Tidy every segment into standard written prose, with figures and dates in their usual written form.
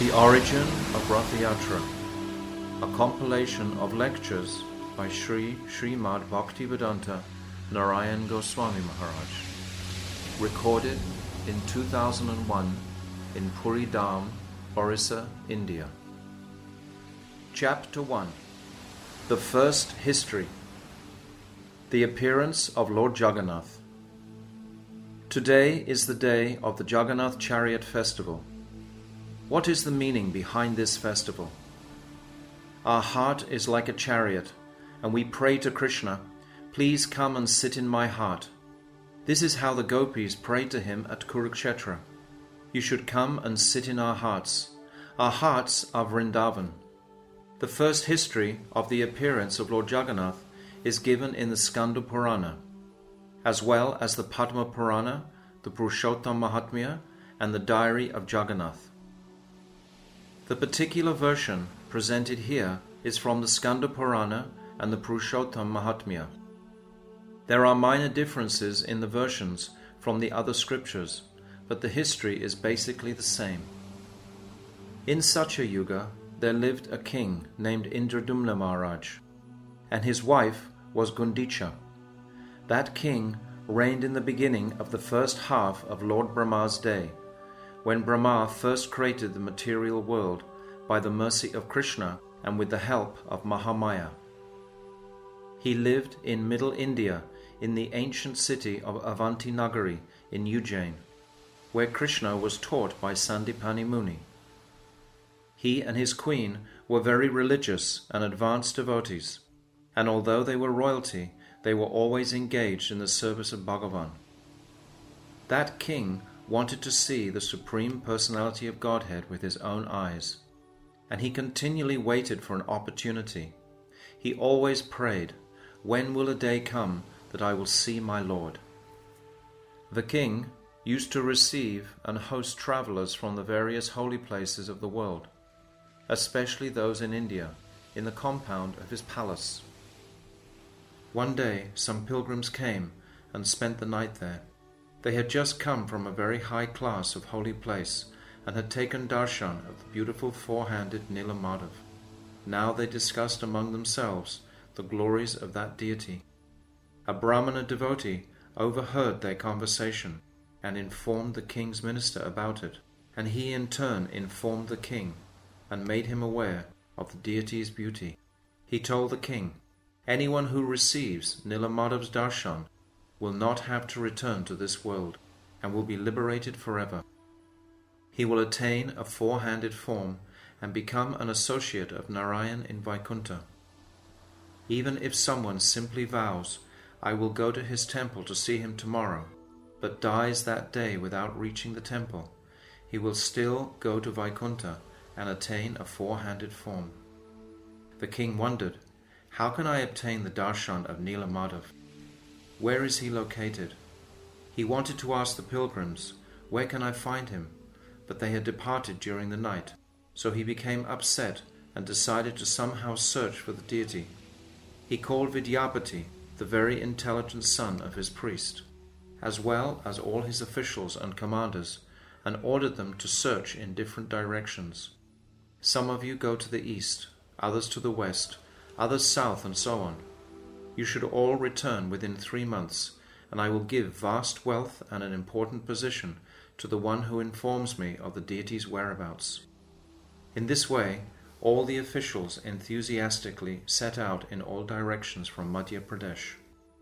The Origin of Rath Yatra, a compilation of lectures by Sri Srimad Bhaktivedanta Narayan Goswami Maharaj, recorded in 2001 in Puri Dham, Orissa, India. Chapter 1. The First History. The Appearance of Lord Jagannath. Today is the day of the Jagannath Chariot Festival. What is the meaning behind this festival? Our heart is like a chariot, and we pray to Krishna, "Please come and sit in my heart." This is how the gopis prayed to him at Kurukshetra. "You should come and sit in our hearts. Our hearts are Vrindavan." The first history of the appearance of Lord Jagannath is given in the Skanda Purana, as well as the Padma Purana, the Purushottam Mahatmya, and the Diary of Jagannath. The particular version presented here is from the Skanda Purana and the Purushottam Mahatmya. There are minor differences in the versions from the other scriptures, but the history is basically the same. In Satya Yuga, there lived a king named Indradumna Maharaj, and his wife was Gundicha. That king reigned in the beginning of the first half of Lord Brahma's day, when Brahma first created the material world by the mercy of Krishna and with the help of Mahamaya. He lived in Middle India in the ancient city of Avanti Nagari in Ujjain, where Krishna was taught by Sandipani Muni. He and his queen were very religious and advanced devotees, and although they were royalty, they were always engaged in the service of Bhagavan. That king wanted to see the Supreme Personality of Godhead with his own eyes, and he continually waited for an opportunity. He always prayed, "When will a day come that I will see my Lord?" The king used to receive and host travelers from the various holy places of the world, especially those in India, in the compound of his palace. One day some pilgrims came and spent the night there. They had just come from a very high class of holy place and had taken darshan of the beautiful four-handed Nila Madhav. Now they discussed among themselves the glories of that deity. A Brahmana devotee overheard their conversation and informed the king's minister about it, and he in turn informed the king and made him aware of the deity's beauty. He told the king, "Anyone who receives Nila Madhav's darshan will not have to return to this world and will be liberated forever. He will attain a four-handed form and become an associate of Narayan in Vaikuntha. Even if someone simply vows, 'I will go to his temple to see him tomorrow,' but dies that day without reaching the temple, he will still go to Vaikuntha and attain a four-handed form." The king wondered, "How can I obtain the darshan of Nila Madhav? Where is he located?" He wanted to ask the pilgrims, "Where can I find him?" but they had departed during the night, so he became upset and decided to somehow search for the deity. He called Vidyapati, the very intelligent son of his priest, as well as all his officials and commanders, and ordered them to search in different directions. "Some of you go to the east, others to the west, others south, and so on. You should all return within 3 months, and I will give vast wealth and an important position to the one who informs me of the deity's whereabouts." In this way, all the officials enthusiastically set out in all directions from Madhya Pradesh.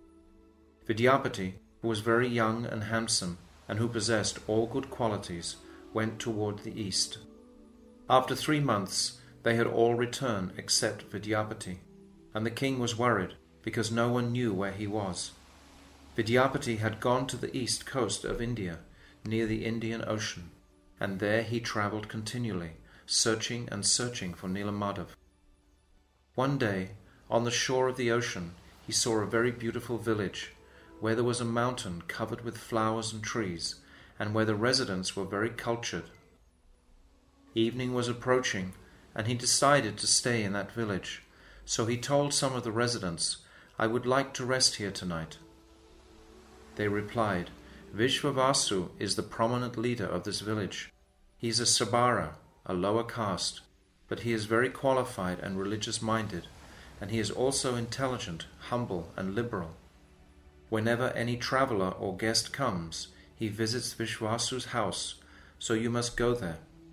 Vidyapati, who was very young and handsome, and who possessed all good qualities, went toward the east. After 3 months, they had all returned except Vidyapati, and the king was worried because no one knew where he was. Vidyapati had gone to the east coast of India, near the Indian Ocean, and there he travelled continually, searching and searching for Nila Madhav. One day, on the shore of the ocean, he saw a very beautiful village, where there was a mountain covered with flowers and trees, and where the residents were very cultured. Evening was approaching, and he decided to stay in that village, so he told some of the residents, "I would like to rest here tonight." They replied, "Vishvavasu is the prominent leader of this village. He is a Sabara, a lower caste, but he is very qualified and religious-minded, and he is also intelligent, humble, and liberal. Whenever any traveller or guest comes, he visits Vishwasu's house, so you must go there."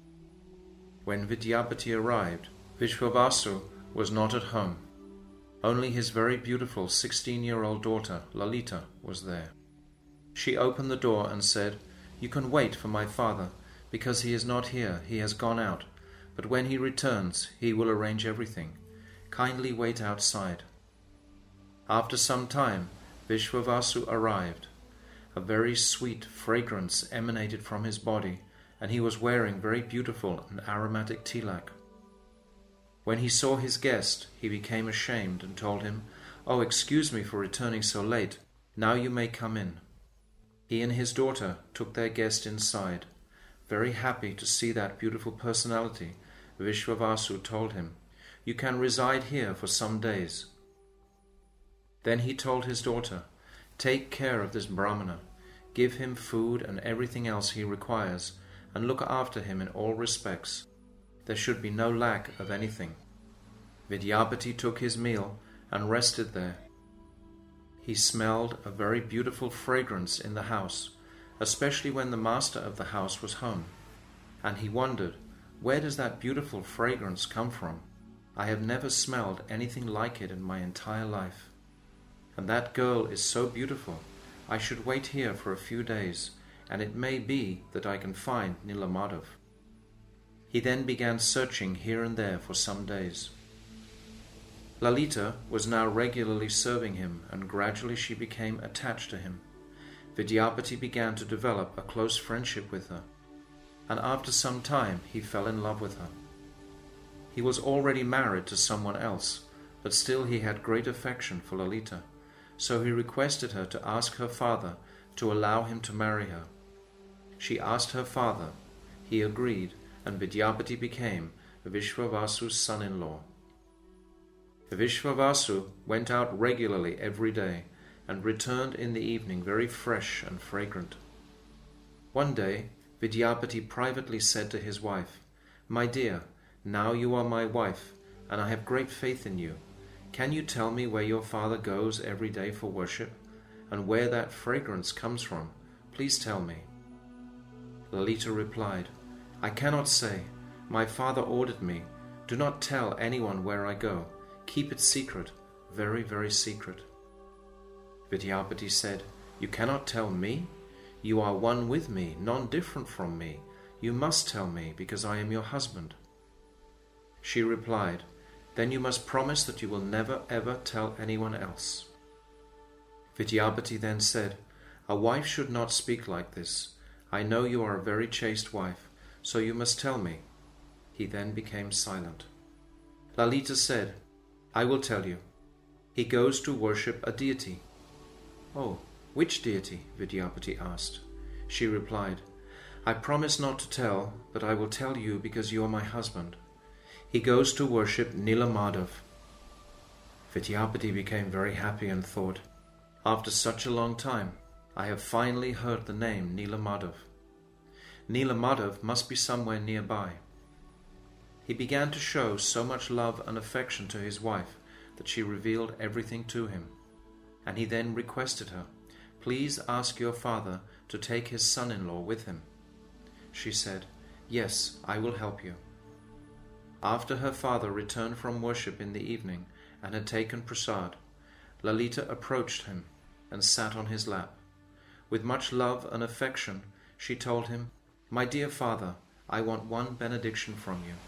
When Vidyapati arrived, Vishwavasu was not at home. Only his very beautiful 16-year-old daughter, Lalita, was there. She opened the door and said, "You can wait for my father, because he is not here, he has gone out, but when he returns, he will arrange everything. Kindly wait outside." After some time, Vishwavasu arrived. A very sweet fragrance emanated from his body, and he was wearing very beautiful and aromatic tilak. When he saw his guest, he became ashamed and told him, "Oh, excuse me for returning so late. Now you may come in." He and his daughter took their guest inside. Very happy to see that beautiful personality, Vishwavasu told him, "You can reside here for some days." Then he told his daughter, "Take care of this Brahmana, give him food and everything else he requires, and look after him in all respects. There should be no lack of anything." Vidyapati took his meal and rested there. He smelled a very beautiful fragrance in the house, especially when the master of the house was home, and he wondered, "Where does that beautiful fragrance come from? I have never smelled anything like it in my entire life. And that girl is so beautiful. I should wait here for a few days, and it may be that I can find Nila Madhav." He then began searching here and there for some days. Lalita was now regularly serving him, and gradually she became attached to him. Vidyapati began to develop a close friendship with her, and after some time he fell in love with her. He was already married to someone else, but still he had great affection for Lalita, so he requested her to ask her father to allow him to marry her. She asked her father. He agreed, and Vidyapati became Vishwavasu's son-in-law. Vishwavasu went out regularly every day and returned in the evening very fresh and fragrant. One day, Vidyapati privately said to his wife, "My dear, now you are my wife, and I have great faith in you. Can you tell me where your father goes every day for worship, and where that fragrance comes from? Please tell me." Lalita replied, "I cannot say. My father ordered me, 'Do not tell anyone where I go. Keep it secret, very, very secret.'" Vidyapati said, "You cannot tell me? You are one with me, none different from me. You must tell me, because I am your husband." She replied, "Then you must promise that you will never ever tell anyone else." Vidyapati then said, "A wife should not speak like this. I know you are a very chaste wife, so you must tell me." He then became silent. Lalita said, "I will tell you. He goes to worship a deity." "Oh, which deity?" Vidyapati asked. She replied, "I promise not to tell, but I will tell you because you are my husband. He goes to worship Nila Madhav." Vidyapati became very happy and thought, "After such a long time, I have finally heard the name Nila Madhav. Nila Madhav must be somewhere nearby." He began to show so much love and affection to his wife that she revealed everything to him, and he then requested her, "Please ask your father to take his son-in-law with him." She said, "Yes, I will help you." After her father returned from worship in the evening and had taken prasad, Lalita approached him and sat on his lap. With much love and affection, she told him, "My dear father, I want one benediction from you."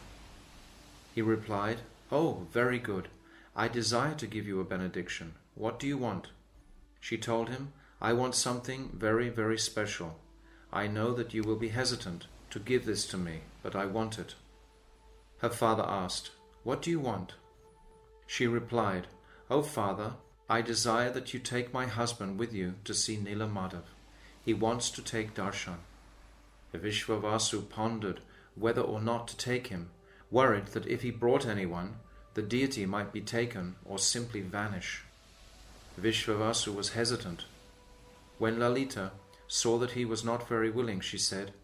He replied, "Oh, very good. I desire to give you a benediction. What do you want?" She told him, "I want something very, very special. I know that you will be hesitant to give this to me, but I want it." Her father asked, "What do you want?" She replied, "Oh, father, I desire that you take my husband with you to see Nila Madhav. He wants to take darshan." Vishwavasu pondered whether or not to take him, worried that if he brought anyone, the deity might be taken or simply vanish. Vishwavasu was hesitant. When Lalita saw that he was not very willing, she said,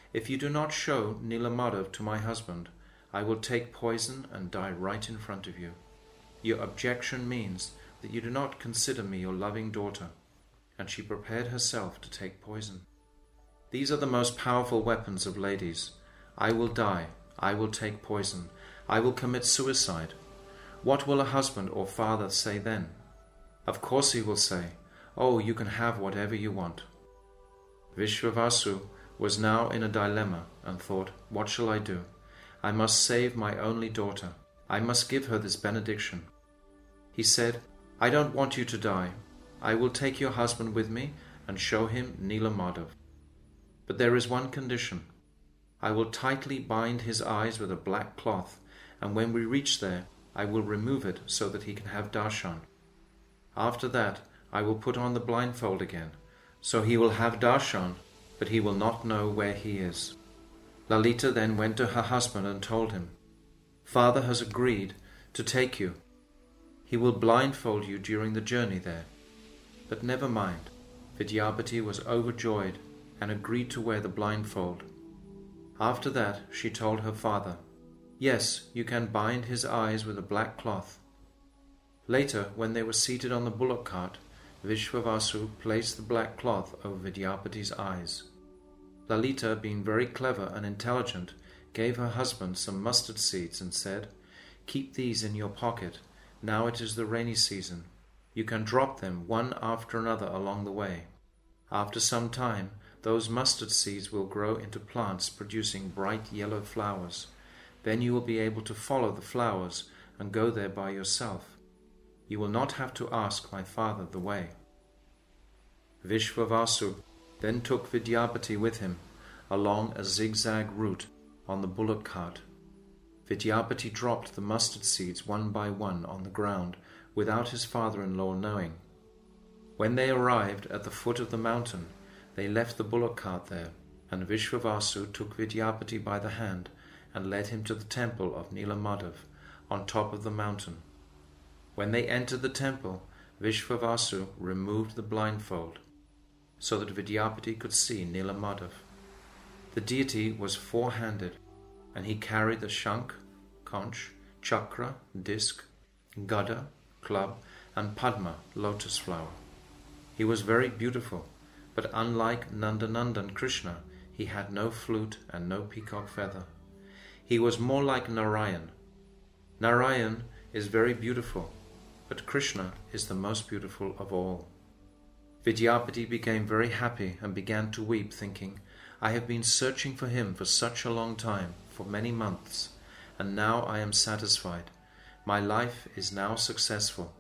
If you do not show Nilamadov to my husband, I will take poison and die right in front of you. Your objection means that you do not consider me your loving daughter." And she prepared herself to take poison. These are the most powerful weapons of ladies. I will die. I will take poison. I will commit suicide. What will a husband or father say then? Of course he will say, "Oh, you can have whatever you want." Vishvavasu was now in a dilemma and thought, "What shall I do? I must save my only daughter. I must give her this benediction." He said, "I don't want you to die. I will take your husband with me and show him Nilamadov. But there is one condition. I will tightly bind his eyes with a black cloth, and when we reach there, I will remove it so that he can have darshan. After that, I will put on the blindfold again, so he will have darshan, but he will not know where he is." Lalita then went to her husband and told him, "Father has agreed to take you. He will blindfold you during the journey there." But never mind. Vidyapati was overjoyed and agreed to wear the blindfold. After that, she told her father, "Yes, you can bind his eyes with a black cloth." Later, when they were seated on the bullock cart, Vishvavasu placed the black cloth over Vidyapati's eyes. Lalita, being very clever and intelligent, gave her husband some mustard seeds and said, "Keep these in your pocket. Now it is the rainy season. You can drop them one after another along the way. After some time, those mustard seeds will grow into plants producing bright yellow flowers. Then you will be able to follow the flowers and go there by yourself. You will not have to ask my father the way." Vishvavasu then took Vidyapati with him along a zigzag route on the bullock cart. Vidyapati dropped the mustard seeds one by one on the ground without his father-in-law knowing. When they arrived at the foot of the mountain, they left the bullock cart there, and Vishvavasu took Vidyapati by the hand and led him to the temple of Nilamadov on top of the mountain. When they entered the temple, Vishvavasu removed the blindfold so that Vidyapati could see Nilamadov. The deity was four-handed, and he carried the shank, conch, chakra, disc, gada, club, and padma, lotus flower. He was very beautiful, but unlike Nandanandan Krishna, he had no flute and no peacock feather. He was more like Narayan. Narayan is very beautiful, but Krishna is the most beautiful of all. Vidyapati became very happy and began to weep, thinking, "I have been searching for him for such a long time, for many months, and now I am satisfied. My life is now successful."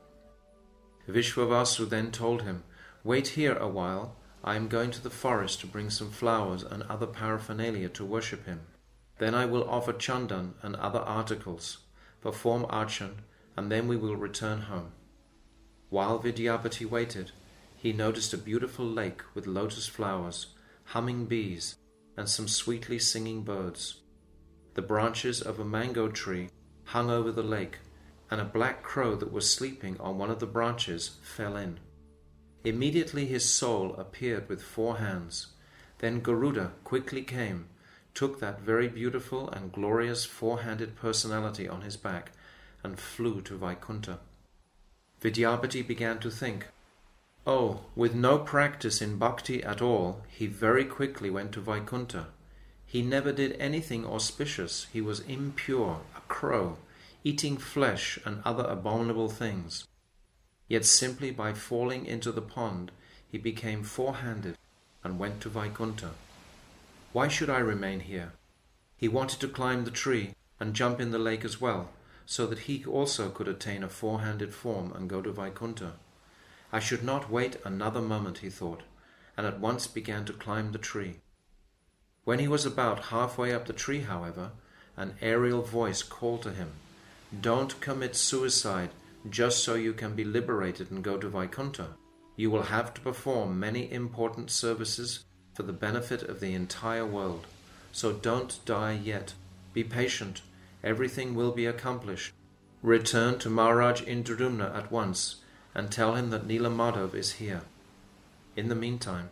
Vishvavasu then told him, "Wait here a while. I am going to the forest to bring some flowers and other paraphernalia to worship him. Then I will offer chandan and other articles, perform archan, and then we will return home." While Vidyapati waited, he noticed a beautiful lake with lotus flowers, humming bees, and some sweetly singing birds. The branches of a mango tree hung over the lake, and a black crow that was sleeping on one of the branches fell in. Immediately his soul appeared with four hands. Then Garuda quickly came, took that very beautiful and glorious four-handed personality on his back, and flew to Vaikuntha. Vidyapati began to think, "Oh, with no practice in bhakti at all, he very quickly went to Vaikuntha. He never did anything auspicious. He was impure, a crow, eating flesh and other abominable things. Yet simply by falling into the pond, he became four-handed and went to Vaikuntha. Why should I remain here?" He wanted to climb the tree and jump in the lake as well, so that he also could attain a four-handed form and go to Vaikuntha. "I should not wait another moment," he thought, and at once began to climb the tree. When he was about halfway up the tree, however, an aerial voice called to him, "Don't commit suicide just so you can be liberated and go to Vaikuntha. You will have to perform many important services for the benefit of the entire world. So don't die yet. Be patient. Everything will be accomplished. Return to Maharaj Indradumna at once and tell him that Nilamadov is here." In the meantime,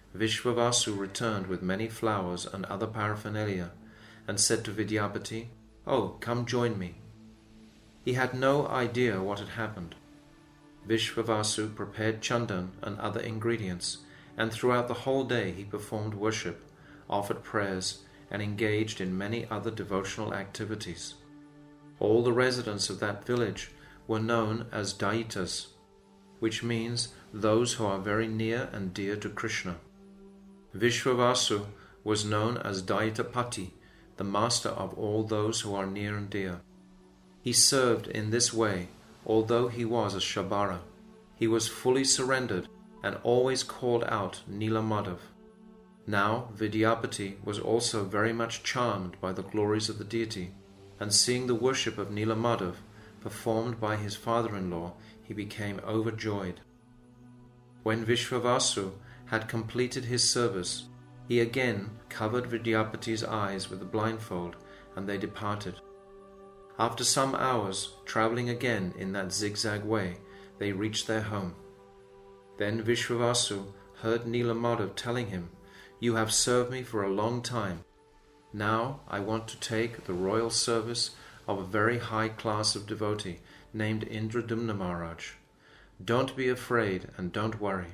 Vishvavasu returned with many flowers and other paraphernalia, and said to Vidyapati, "Oh, come join me." He had no idea what had happened. Vishvavasu prepared chandan and other ingredients, and throughout the whole day he performed worship, offered prayers, and engaged in many other devotional activities. All the residents of that village were known as Daitas, which means those who are very near and dear to Krishna. Vishvavasu was known as Daitapati, the master of all those who are near and dear. He served in this way, although he was a Shabara. He was fully surrendered and always called out Nila Madhav. Now Vidyapati was also very much charmed by the glories of the deity, and seeing the worship of Nila Madhav performed by his father-in-law, he became overjoyed. When Vishvavasu had completed his service, he again covered Vidyapati's eyes with a blindfold, and they departed. After some hours, travelling again in that zigzag way, they reached their home. Then Vishvavasu heard Nila Madhav telling him, "You have served me for a long time. Now I want to take the royal service of a very high class of devotee named Indradumna Maharaj. Don't be afraid and don't worry."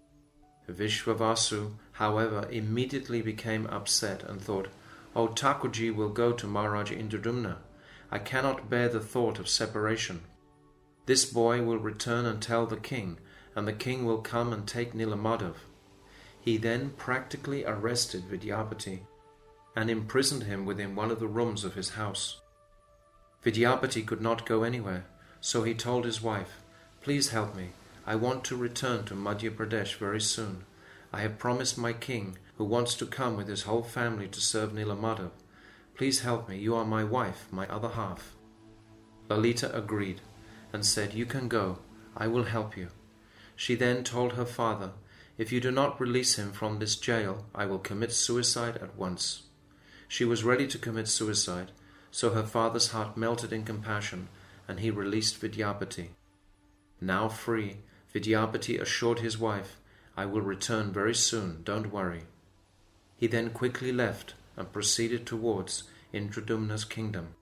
Vishvavasu, however, immediately became upset and thought, "Oh, Thakurji will go to Maharaj Indradumna. I cannot bear the thought of separation. This boy will return and tell the king, and the king will come and take Nila Madhav." He then practically arrested Vidyapati and imprisoned him within one of the rooms of his house. Vidyapati could not go anywhere, so he told his wife, "Please help me. I want to return to Madhya Pradesh very soon. I have promised my king, who wants to come with his whole family to serve Nila Madhav. Please help me. You are my wife, my other half." Lalita agreed and said, "You can go. I will help you." She then told her father, "If you do not release him from this jail, I will commit suicide at once." She was ready to commit suicide, so her father's heart melted in compassion, and he released Vidyapati. Now free, Vidyapati assured his wife, "I will return very soon, don't worry." He then quickly left and proceeded towards Indradumna's kingdom.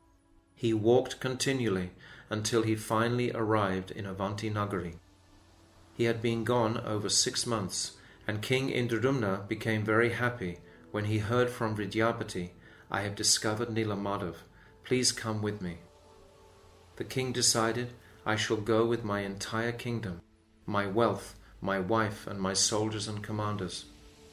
He walked continually until he finally arrived in Avanti Nagari. He had been gone over 6 months, and King Indradumna became very happy when he heard from Vidyapati, "I have discovered Nila Madhav. Please come with me." The king decided, "I shall go with my entire kingdom, my wealth, my wife, and my soldiers and commanders."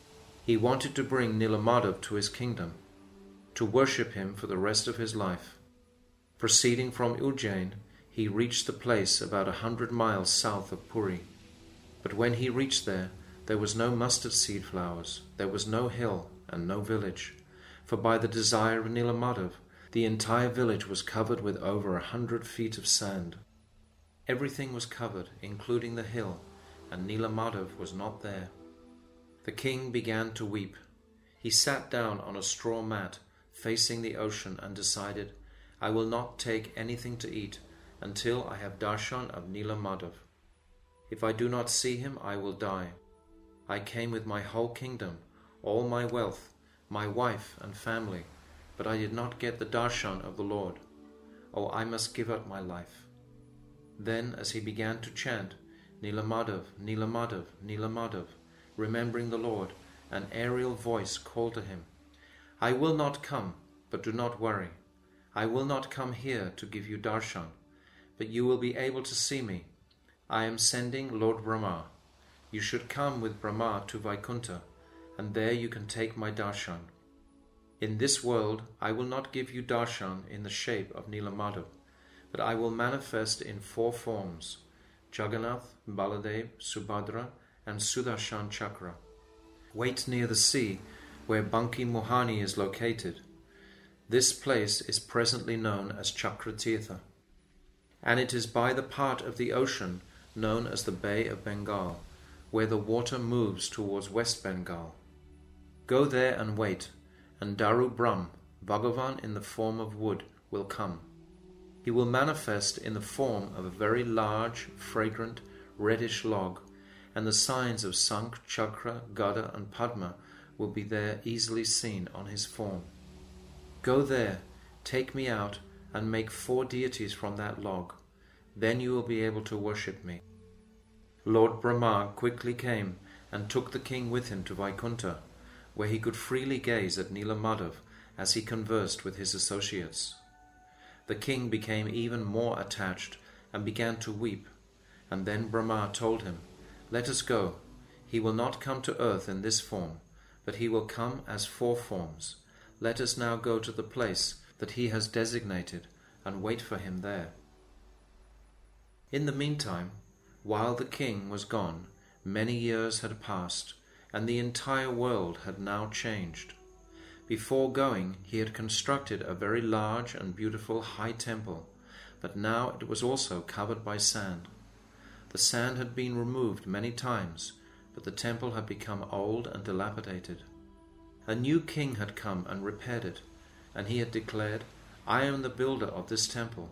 He wanted to bring Nila Madhav to his kingdom, to worship him for the rest of his life. Proceeding from Ujjain, he reached the place about 100 miles south of Puri. But when he reached there was no mustard seed flowers, there was no hill and no village, for by the desire of Nila Madhav, the entire village was covered with over 100 feet of sand. Everything was covered, including the hill, and Nila Madhav was not there. The king began to weep. He sat down on a straw mat facing the ocean and decided, "I will not take anything to eat until I have darshan of Nila Madhav. If I do not see him, I will die. I came with my whole kingdom, all my wealth, my wife and family, but I did not get the darshan of the Lord. Oh, I must give up my life." Then, as he began to chant, "Nila Madhav, Nila Madhav, Nila Madhav," remembering the Lord, an aerial voice called to him, "I will not come, but do not worry. I will not come here to give you darshan, but you will be able to see me. I am sending Lord Brahma. You should come with Brahma to Vaikuntha, and there you can take my darshan. In this world, I will not give you darshan in the shape of Nila Madhav, but I will manifest in 4 forms, Jagannath, Baladev, Subhadra, and Sudarshan Chakra. Wait near the sea, where Banki Mohani is located. This place is presently known as Chakratirtha, and it is by the part of the ocean known as the Bay of Bengal, where the water moves towards West Bengal. Go there and wait, and Daru Brahm, Bhagavan in the form of wood, will come. He will manifest in the form of a very large, fragrant, reddish log, and the signs of Sankh, Chakra, Gada, and Padma will be there easily seen on his form. Go there, take me out, and make 4 deities from that log. Then you will be able to worship me." Lord Brahma quickly came and took the king with him to Vaikuntha, where he could freely gaze at Nila Madhav as he conversed with his associates. The king became even more attached and began to weep, and then Brahma told him, "Let us go. He will not come to earth in this form, but he will come as 4 forms. Let us now go to the place that he has designated and wait for him there." In the meantime, while the king was gone, many years had passed, and the entire world had now changed. Before going, he had constructed a very large and beautiful high temple, but now it was also covered by sand. The sand had been removed many times, but the temple had become old and dilapidated. A new king had come and repaired it, and he had declared, "I am the builder of this temple."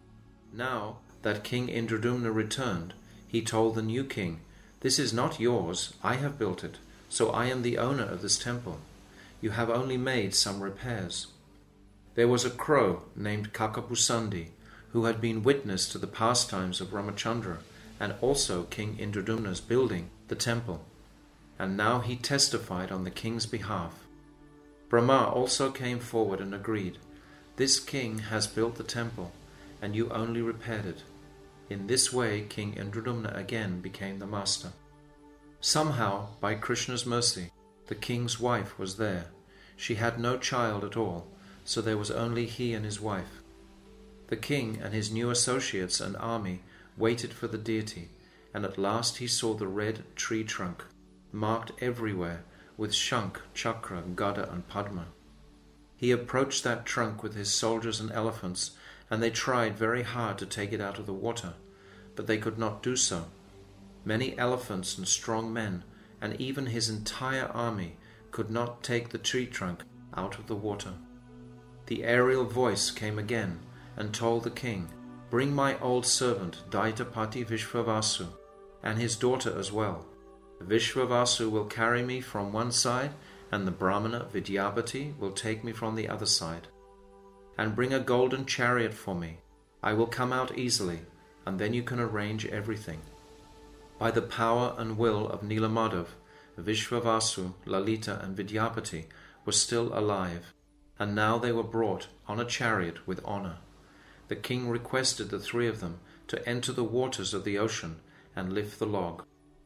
Now that King Indradumna returned, he told the new king, "This is not yours, I have built it, so I am the owner of this temple. You have only made some repairs." There was a crow named Kakabusandi, who had been witness to the pastimes of Ramachandra and also King Indradumna's building the temple, and now he testified on the king's behalf. Brahma also came forward and agreed, "This king has built the temple, and you only repaired it." In this way, King Indradumna again became the master. Somehow, by Krishna's mercy, the king's wife was there. She had no child at all, so there was only he and his wife. The king and his new associates and army waited for the deity, and at last he saw the red tree trunk, marked everywhere with Shankh, Chakra, Gada, and Padma. He approached that trunk with his soldiers and elephants, and they tried very hard to take it out of the water, but they could not do so. Many elephants and strong men, and even his entire army, could not take the tree trunk out of the water. The aerial voice came again and told the king, "Bring my old servant Daitapati Vishvavasu, and his daughter as well. Vishvavasu will carry me from one side, and the Brahmana Vidyapati will take me from the other side. And bring a golden chariot for me. I will come out easily, and then you can arrange everything." By the power and will of Nila Madhav, Vishvavasu, Lalita, and Vidyapati were still alive, and now they were brought on a chariot with honor. The king requested the 3 of them to enter the waters of the ocean and lift the log.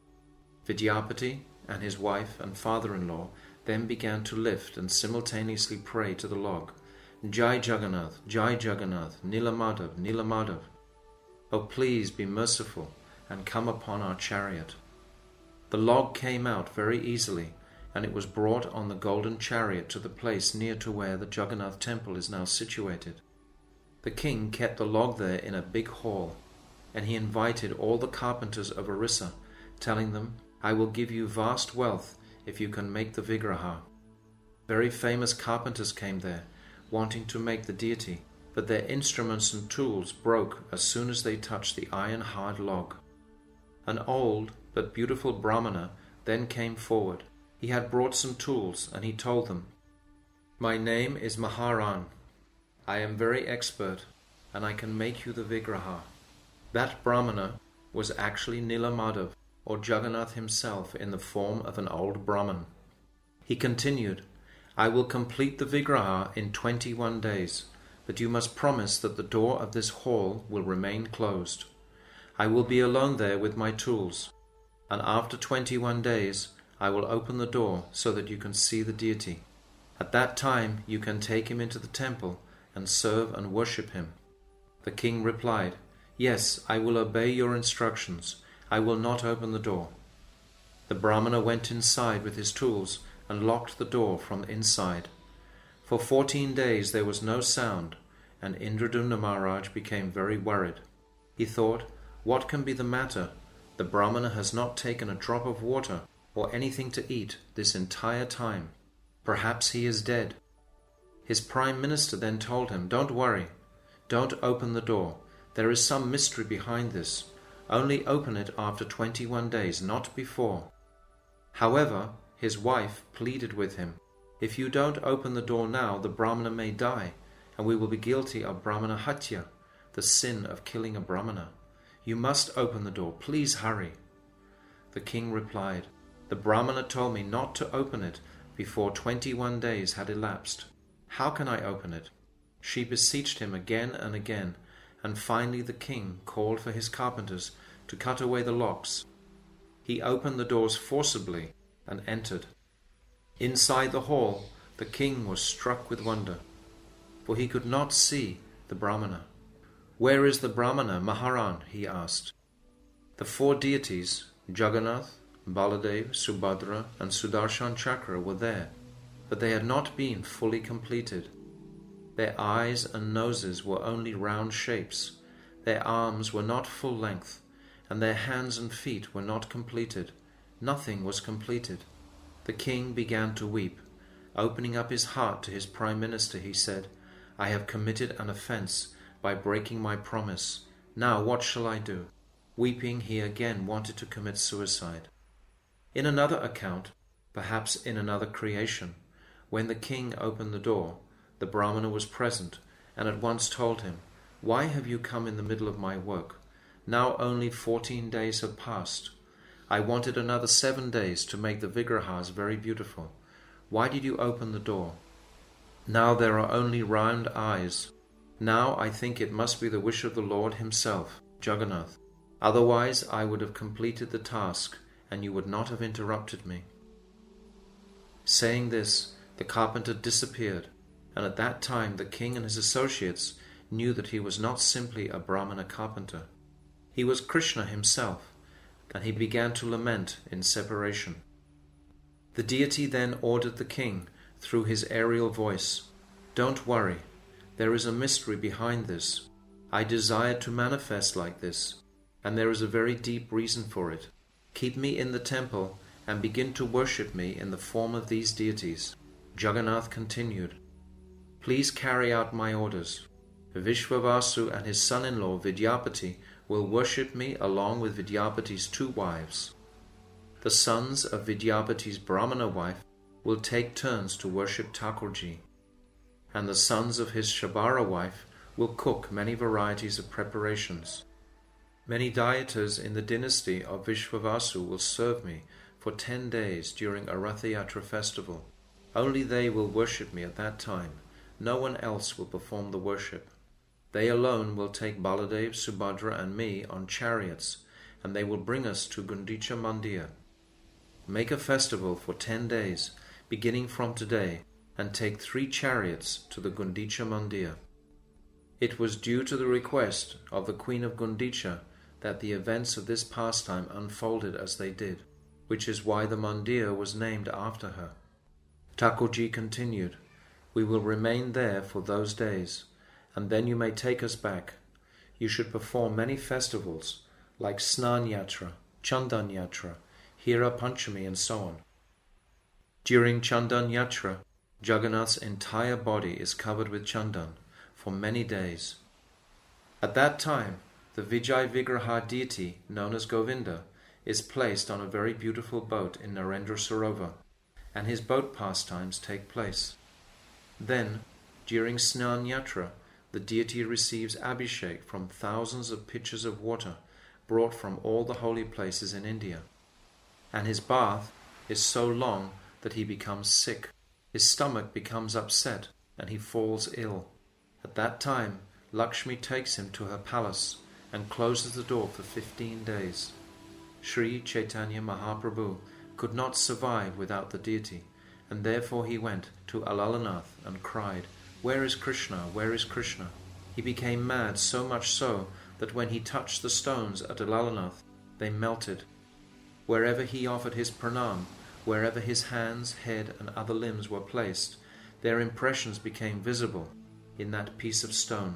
Vidyapati and his wife and father-in-law then began to lift and simultaneously pray to the log, "Jai Jagannath, Jai Jagannath, Nila Madhav, Nila Madhav. Oh, please be merciful and come upon our chariot." The log came out very easily, and it was brought on the golden chariot to the place near to where the Jagannath temple is now situated. The king kept the log there in a big hall, and he invited all the carpenters of Orissa, telling them, "I will give you vast wealth if you can make the Vigraha." Very famous carpenters came there, wanting to make the deity, but their instruments and tools broke as soon as they touched the iron-hard log. An old but beautiful Brahmana then came forward. He had brought some tools, and he told them, "My name is Maharan. I am very expert, and I can make you the Vigraha." That Brahmana was actually Nila Madhav, or Jagannath himself in the form of an old Brahman. He continued, "I will complete the Vigraha in 21 days, but you must promise that the door of this hall will remain closed. I will be alone there with my tools, and after 21 days I will open the door so that you can see the deity. At that time you can take him into the temple and serve and worship him." The king replied, "Yes, I will obey your instructions. I will not open the door." The Brahmana went inside with his tools and locked the door from inside. For 14 days there was no sound, and Indradumna Maharaj became very worried. He thought, "What can be the matter? The Brahmana has not taken a drop of water or anything to eat this entire time. Perhaps he is dead." His prime minister then told him, "Don't worry. Don't open the door. There is some mystery behind this. Only open it after 21 days, not before." However, his wife pleaded with him, "If you don't open the door now, the Brahmana may die, and we will be guilty of Brahmana Hatya, the sin of killing a Brahmana. You must open the door. Please hurry." The king replied, "The Brahmana told me not to open it before 21 days had elapsed. How can I open it?" She beseeched him again and again, and finally the king called for his carpenters to cut away the locks. He opened the doors forcibly and entered. Inside the hall, the king was struck with wonder, for he could not see the Brahmana. "Where is the Brahmana, Maharan?" he asked. The 4 deities, Jagannath, Baladev, Subhadra, and Sudarshan Chakra, were there, but they had not been fully completed. Their eyes and noses were only round shapes, their arms were not full length, and their hands and feet were not completed. Nothing was completed. The king began to weep. Opening up his heart to his prime minister, he said, "I have committed an offense by breaking my promise. Now what shall I do?" Weeping, he again wanted to commit suicide. In another account, perhaps in another creation, when the king opened the door, the Brahmana was present and at once told him, "Why have you come in the middle of my work? Now only 14 days have passed. I wanted another 7 days to make the Vigrahas very beautiful. Why did you open the door? Now there are only round eyes. Now I think it must be the wish of the Lord himself, Jagannath. Otherwise I would have completed the task and you would not have interrupted me." Saying this, the carpenter disappeared, and at that time the king and his associates knew that he was not simply a Brahmana carpenter. He was Krishna himself, and he began to lament in separation. The deity then ordered the king, through his aerial voice, "Don't worry, there is a mystery behind this. I desired to manifest like this, and there is a very deep reason for it. Keep me in the temple and begin to worship me in the form of these deities." Jagannath continued, "Please carry out my orders. Vishwavasu and his son-in-law Vidyapati will worship me along with Vidyapati's 2 wives. The sons of Vidyapati's Brahmana wife will take turns to worship Thakurji, and the sons of his Shabara wife will cook many varieties of preparations. Many dietas in the dynasty of Vishwavasu will serve me for 10 days during a Ratha Yatra festival. Only they will worship me at that time. No one else will perform the worship. They alone will take Baladev, Subhadra and me on chariots, and they will bring us to Gundicha Mandir. Make a festival for 10 days, beginning from today, and take 3 chariots to the Gundicha Mandir." It was due to the request of the Queen of Gundicha that the events of this pastime unfolded as they did, which is why the Mandir was named after her. Thakurji continued, "We will remain there for those days, and then you may take us back. You should perform many festivals like Snan Yatra, Chandan Yatra, Hira Panchami and so on. During Chandan Yatra, Jagannath's entire body is covered with Chandan for many days. At that time, the Vijay Vigraha deity, known as Govinda, is placed on a very beautiful boat in Narendra Sarovar, and his boat pastimes take place. Then, during Snan Yatra, the deity receives Abhishek from thousands of pitchers of water brought from all the holy places in India, and his bath is so long that he becomes sick. His stomach becomes upset and he falls ill. At that time, Lakshmi takes him to her palace and closes the door for 15 days. Sri Chaitanya Mahaprabhu could not survive without the deity, and therefore he went to Alalanath and cried, "Where is Krishna? Where is Krishna?" He became mad, so much so that when he touched the stones at Alalanath, they melted. Wherever he offered his pranam, wherever his hands, head and other limbs were placed, their impressions became visible in that piece of stone.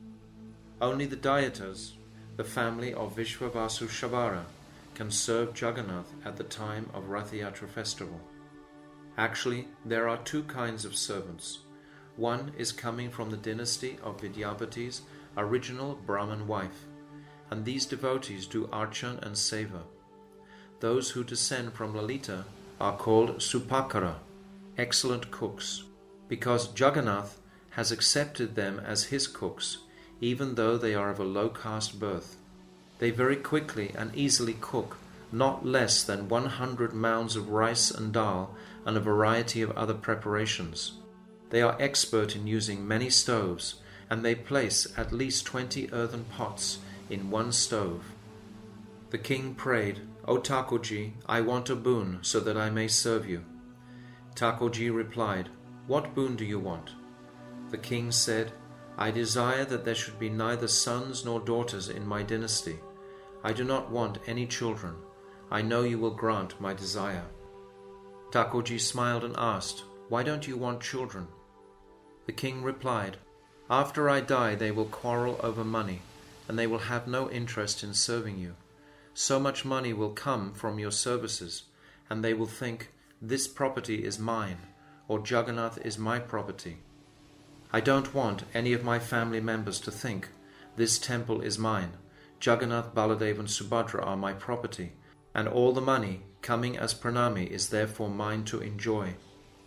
Only the Dayatas, the family of Vishwavasu Shabara, can serve Jagannath at the time of Ratha Yatra festival. Actually, there are 2 kinds of servants. One is coming from the dynasty of Vidyapati's original Brahman wife, and these devotees do archan and seva. Those who descend from Lalita are called Supakara, excellent cooks, because Jagannath has accepted them as his cooks, even though they are of a low caste birth. They very quickly and easily cook not less than 100 mounds of rice and dal and a variety of other preparations. They are expert in using many stoves, and they place at least 20 earthen pots in one stove. The king prayed, "O Thakurji, I want a boon so that I may serve you." Thakurji replied, "What boon do you want?" The king said, "I desire that there should be neither sons nor daughters in my dynasty. I do not want any children. I know you will grant my desire." Thakurji smiled and asked, "Why don't you want children?" The king replied, "After I die they will quarrel over money, and they will have no interest in serving you. So much money will come from your services, and they will think, 'This property is mine,' or 'Jagannath is my property.' I don't want any of my family members to think, 'This temple is mine, Jagannath, Baladev and Subhadra are my property, and all the money coming as pranami is therefore mine to enjoy.'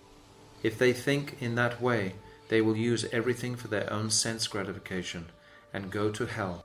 If they think in that way, they will use everything for their own sense gratification and go to hell."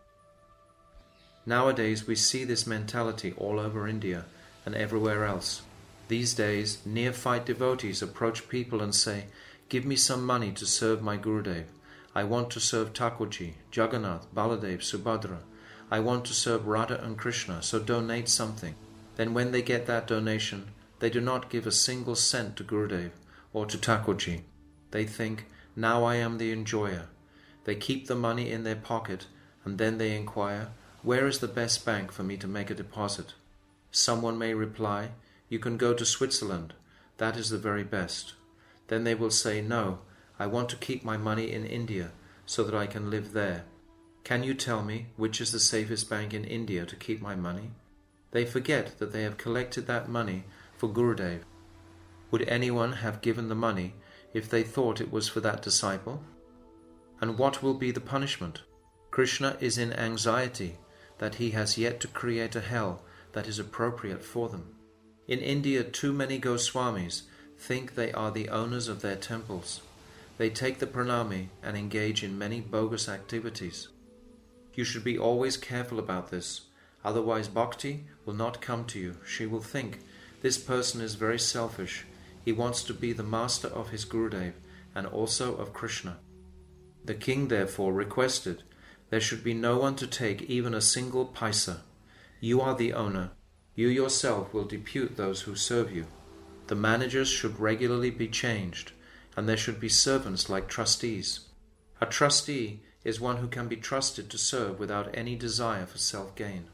Nowadays we see this mentality all over India and everywhere else. These days, neophyte devotees approach people and say, "Give me some money to serve my Gurudev. I want to serve Thakurji, Jagannath, Baladev, Subhadra. I want to serve Radha and Krishna, so donate something." Then when they get that donation, they do not give a single cent to Gurudev or to Thakurji. They think, "Now I am the enjoyer." They keep the money in their pocket, and then they inquire, "Where is the best bank for me to make a deposit?" Someone may reply, "You can go to Switzerland. That is the very best." Then they will say, "No, I want to keep my money in India so that I can live there. Can you tell me which is the safest bank in India to keep my money?" They forget that they have collected that money for Gurudev. Would anyone have given the money if they thought it was for that disciple? And what will be the punishment? Krishna is in anxiety that he has yet to create a hell that is appropriate for them. In India, too many Goswamis think they are the owners of their temples. They take the pranami and engage in many bogus activities. You should be always careful about this, otherwise bhakti will not come to you. She will think, "This person is very selfish. He wants to be the master of his Gurudev and also of Krishna." The king therefore requested there should be no one to take even a single paisa. You are the owner. You yourself will depute those who serve you. The managers should regularly be changed, and there should be servants like trustees. A trustee is one who can be trusted to serve without any desire for self-gain.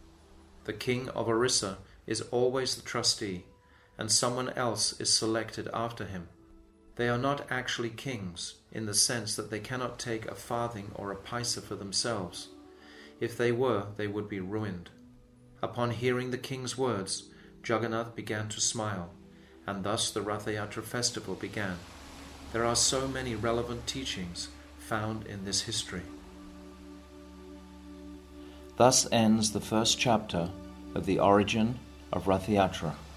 The king of Orissa is always the trustee, and someone else is selected after him. They are not actually kings, in the sense that they cannot take a farthing or a paisa for themselves. If they were, they would be ruined. Upon hearing the king's words, Jagannath began to smile, and thus the Ratha Yatra festival began. There are so many relevant teachings found in this history. Thus ends the first chapter of the origin of Ratha Yatra.